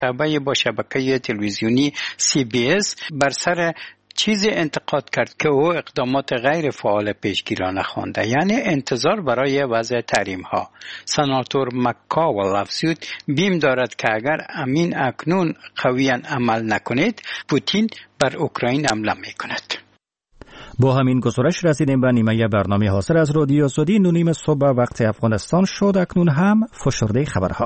مصاحبه با شبکه تلویزیونی CBS بر سر چیزی انتقاد کرد که او اقدامات غیر فعال پیشگیرانه خوانده، یعنی انتظار برای وضع تحریم ها. سناتور مکاول افزود بیم دارد که اگر امین اکنون قویاً عمل نکنید پوتین بر اوکراین حمله میکند. با همین گزارش رسیدیم به نیمه برنامه حاصل از رادیو آزادی. 9:30 صبح وقت افغانستان شد. اکنون هم فشرده خبرها.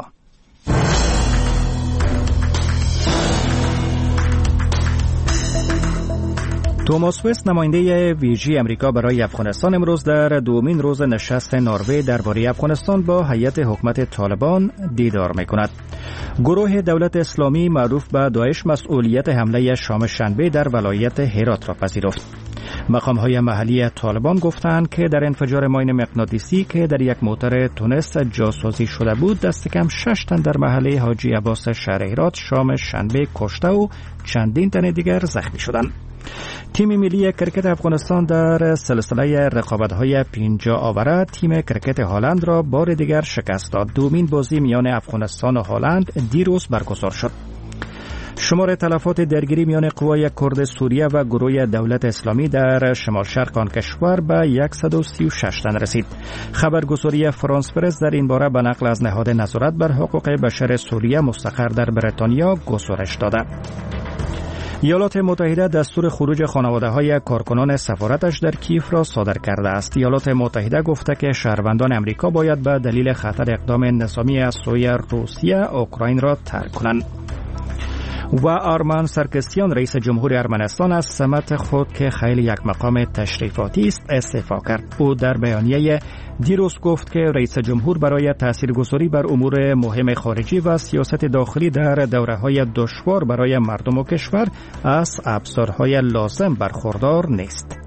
توماس وست نماینده ویژه امریکا برای افغانستان امروز در دومین روز نشست نروژ درباره افغانستان با هیئت حکومت طالبان دیدار می‌کند. گروه دولت اسلامی معروف به داعش مسئولیت حمله شام شنبه در ولایت هرات را پذیرفت. مقام‌های محلی طالبان گفتند که در انفجار ماین مغناطیسی که در یک موتر تونس جاسازی شده بود، دست کم 6 تن در محله حاجی عباس شهر هرات شام شنبه کشته و چندین تن دیگر زخمی شدند. تیم ملی کرکت افغانستان در سلسله رقابت‌های 50 آوره تیم کرکت هلند را بار دیگر شکست داد. دومین بازی میان افغانستان و هلند دیروز برگزار شد. شمار تلفات درگیری میان قوای کرد سوریه و گروه دولت اسلامی در شمال شرق آن کشور به 136 تن رسید. خبرگزاری فرانس پرس در این باره به نقل از نهاد نظارت بر حقوق بشر سوریه مستقر در بریتانیا گزارش داده. ایالات متحده دستور خروج خانواده‌های کارکنان سفارتش در کیف را صادر کرده است. ایالات متحده گفته که شهروندان امریکا باید به دلیل خطر اقدام نظامی از سوی روسیه اوکراین را ترک کنند. و آرمان سرکسیان رئیس جمهور ارمنستان از سمت خود که خیلی یک مقام تشریفاتی است استعفا کرد. او در بیانیه دیروز گفت که رئیس جمهور برای تاثیرگذاری بر امور مهم خارجی و سیاست داخلی در دوره‌های دشوار برای مردم و کشور از ابزارهای لازم برخوردار نیست.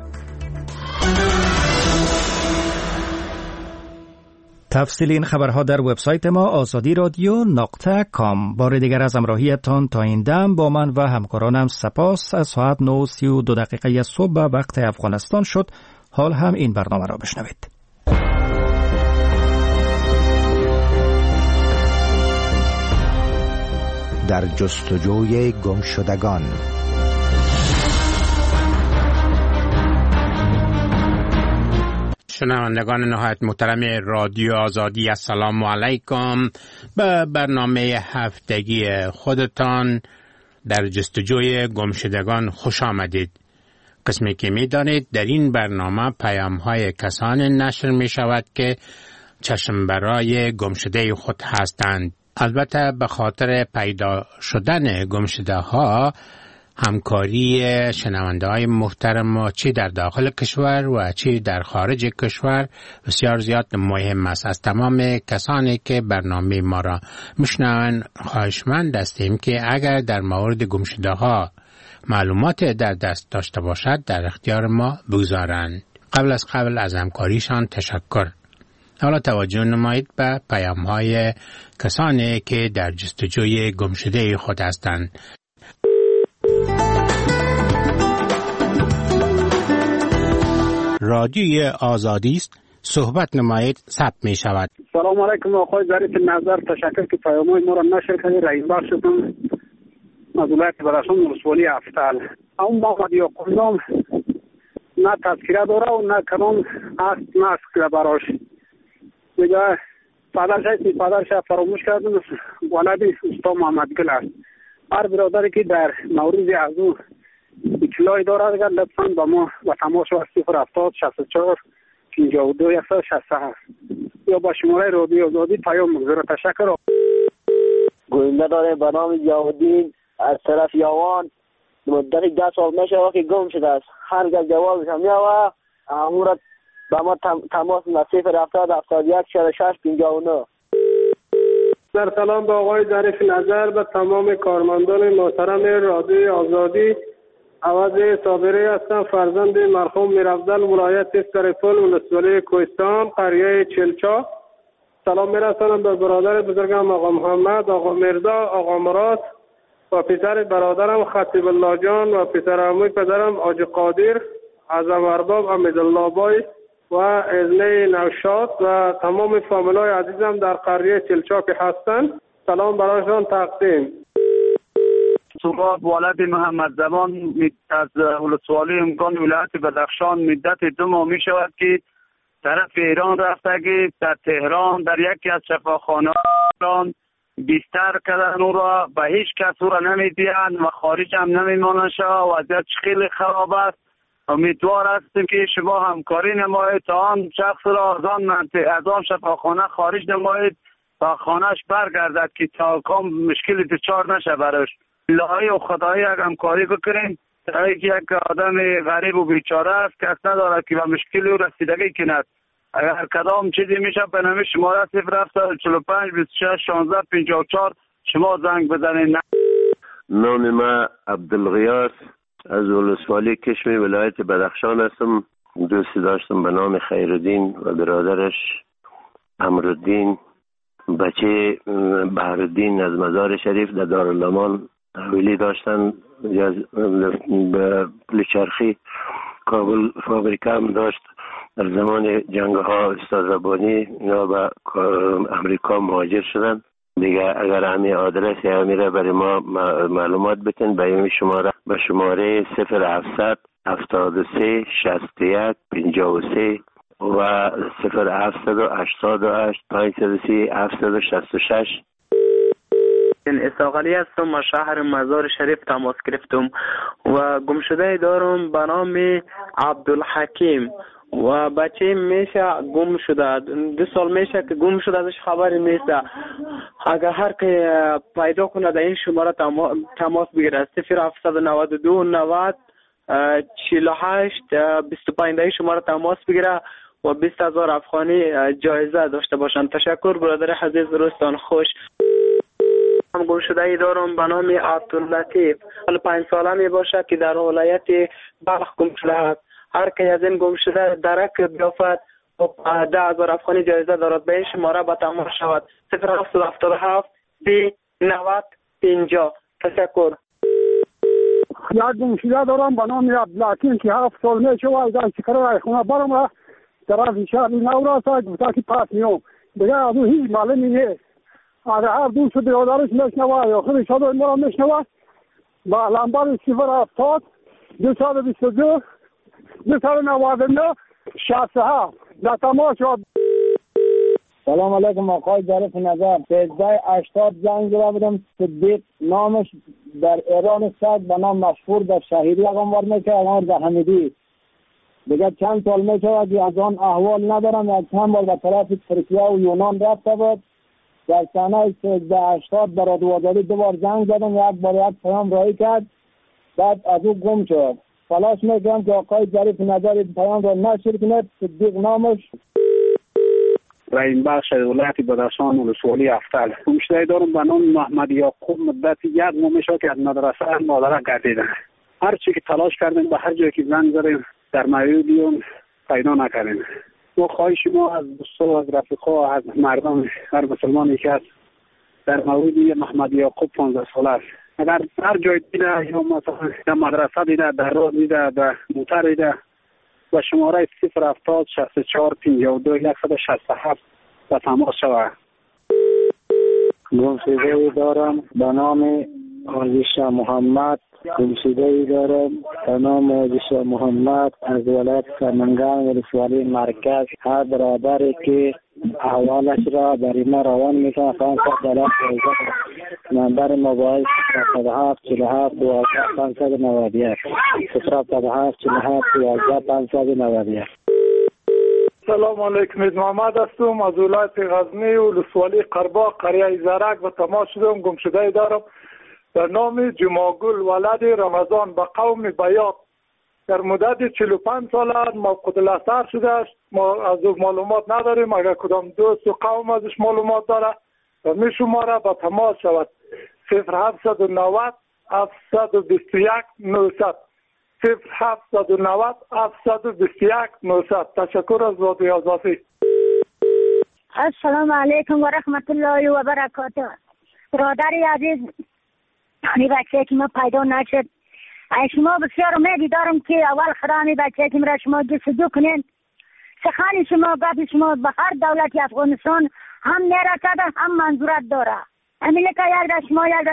تفصیل این خبرها در وبسایت ما azadi.radio.com. بار دیگر از همراهیتان تا این دم با من و همکارانم سپاس. از ساعت 9:32 صبح وقت افغانستان شد. حال هم این برنامه را بشنوید. در جستجوی گمشدگان. شنوندگان نهایت محترم رادیو آزادی، السلام علیکم. به برنامه هفتگی خودتان در جستجوی گمشدگان خوش آمدید. قسمی که می دانید در این برنامه پیام های کسان نشر می شود که چشم برای گمشده خود هستند. البته به خاطر پیدا شدن گمشده ها همکاری شنونده های محترم ما چی در داخل کشور و چی در خارج کشور بسیار زیاد مهم است. از تمام کسانی که برنامه ما را میشنوند خواهشمند هستیم که اگر در مورد گمشده ها معلومات در دست داشته باشد در اختیار ما بگذارند. قبل از همکاریشان تشکر. حالا توجه نمایید به پیام های کسانی که در جستجوی گمشده خود هستند. رادیوی آزادی است، صحبت نمایید، ثبت می شود. سلام علیکم آقای ظریف نظر، تشکر که پیام‌های ما را نشر کردید. رئیس بخشتون از ولایت بدخشان ولسوالی افتال. اما محمد یعقوب نام نه تذکره داره و نه کدام است نه است براش دیگه. پدرش فراموش کردم، ولد استاد محمد گل است. هر برادری که در مورد از او اطلاعی دارد اگر لطفاً با ما و تماس و 070 64 52 167 یا با شماره رادیو آزادی پیام بگذاره. تشکر. گوینده داره به نام ضیاءالدین از طرف یاوان. مدت 10 سال میشه که گم شده است. هرگز جوابش هم میاد. امور با ما تماس 070 71 66 59. در سلام به آقای ظریف نظر، به تمام کارمندان محترم رادیو آزادی. عوض صابری هستم، فرزند مرحوم میرافضل، ولایت سرپل، ولسوالی کوهستان، قریه چلچا. سلام میرسانم به برادر بزرگم آقا محمد، آقا مرزا، آقا مراد و پسر برادرم خطیب الله جان و پسر عموی پدرم آج قادر، اعظم ارباب امیدالله بای و ازنه نوشاد و تمام فامیلای عزیزم در قریه چلچا که هستند. سلام برایشان تقدیم. سراب ولد محمد زمان از ولسوالی امکان ولایت بدخشان مدت 2 ماه می شود که طرف ایران رفته که در تهران در یکی از شفاخانه بیستر کردن او را به هیچ کس او را نمیدیند و خارج هم نمیمانند. وضعیت خیلی خراب است. امیدوار هستیم که شما همکاری نمایید تا آن شخص را از آن شفاخانه خارج نمایید تا خانهش برگردد که تا کام مشکلی دچار نشه براش. الهی و خدایی همکاری بکنیم تا یک آدم غریب و بیچاره است کس ندارد که به مشکلی او رسیدگی کند. اگر کدام چیزی میشه به نام شماره 045 26 16 54 شما زنگ بزنید. نام ما عبدالغیاث از ولسوالی کشمی ولایت بدخشان هستم. دوستی داشتم به نام خیرالدین و برادرش امرالدین بچه بهرالدین از مزار شریف در دارالامان تحویلی داشتن. به پلچرخی کابل فابریکه هم داشت. در زمان جنگ ها استاد ربانی اینا به امریکا مهاجر شدن. دیگه اگر همین آدرس یا همیره برای ما معلومات بتین به این شماره به شماره 0700 73 61 53 و 0788 530 766. استقالی هستم از شهر مزار شریف تماس گرفتم و گمشده دارم به نام عبدالحکیم و بچه میشه گم شده 2 سال میشه که گم شده ازش خبری نیست. اگر هر که پیدا کنه در این شماره تماس بگیره 0792 90 48 25 شماره تماس بگیره و 20,000 افغانی جایزه داشته باشند. تشکر برادر عزیز، روزتان خوش. هم گم شده ای دارم به نام عبداللطیف 5 ساله می باشه که در ولایت بلخ گم شده است. هر که از این گم شده درک بیافت و 10,000 افغانی جایزه دارد. به این شماره به تماس شود 0777 30 90 50. تشکر. یک گم شده دارم به نام عبدالحکیم که 7 سال می شود در چکره خونه برم طرف شهر نو را تا که پس میام دیگه از اون هیچ معلومی نیست. اگر هر دوست برادرش میشنوه یا خودش را میشنوه با لمبر 070 222 299 67 در تماس شد. سلام علیکم آقای ظریف نظر. 1380 زنگ زده بودم. صدیق نامش در ایران است به نام مشهور در شهیدی اقامت میکنه اقامت در حمیدی. دیگه چند سال میشه که از آن احوال ندارم. یک چند بار به طرف ترکیه و یونان رفته بود. در سنه 1380 برای دوازدی 2 بار زنگ زدم. یک بار یک پیام رایی کرد بعد از او گم شد. تلاش میکنم که آقای ظریف نظر پیام را نشر کند. صدیق نامش رئیس بخش ولایت بدخشان ولسوالی افتل. گمشده دارم به نام محمد یعقوب مدت 1 ماه میشه که از مدرسه مادره گردیدن. هر چی که تلاش کردیم به هر جایی که زنگ زدیم در مویدیون پیدا نکردیم. ما خواهش ما از دوستان از رفیقا از مردم هر مسلمانی که است در مویدی محمد یعقوب 15 ساله است اگر هر جای دیده یا مثلا در مدرسه دیده در راه دیده در موتر دیده و شماره 070 64 52 167 و تماس شود. گمشده دارم به نام آزیش محمد. گمشده دارم به نام آزیش محمد از ولایت سمنگان ولسوالی مرکز. هر برادری که احوالش را برای ما روان میکنه خواهد دلت نمبر موبایل 07 47 12 591 07 47 12 591. سلام علیکم. محمد هستم از ولایت غزنی ولسوالی قرباق قریه زرک و تماس شدم. گمشده دارم در نام جماگل ولد رمضان به قوم بیات در مدت 45 سال موقوت الاثر شده است. ما از او معلومات نداریم. اگر کدام دوست و قوم ازش معلومات داره و می شماره با تماس شود 0790 721 900 0790 721 900. تشکر از رادیو آزادی. السلام علیکم و رحمت الله و برکاته. برادری عزیز این بچه که ما پیدا نشد شما بسیار امیدی دارم که اول خدا این بچه که مرا شما جستجو کنین. سخن شما گفت شما به هر دولت افغانستان هم نرسده هم منظورت داره. همین که یک شما یک